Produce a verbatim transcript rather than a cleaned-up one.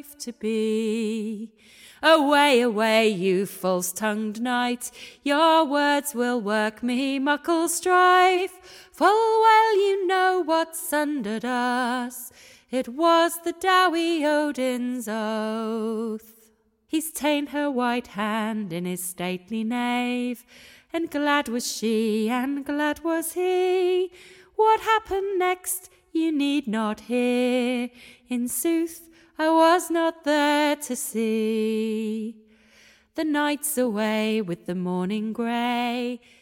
wife to be. Away, away, you false-tongued knight, your words will work me muckle strife. Full well you know what sundered us, it was the dowie Odin's oath. He's ta'en her white hand in his stately nave, and glad was she, and glad was he. What happened next you need not hear, in sooth I was not there to see. The night's away with the morning grey,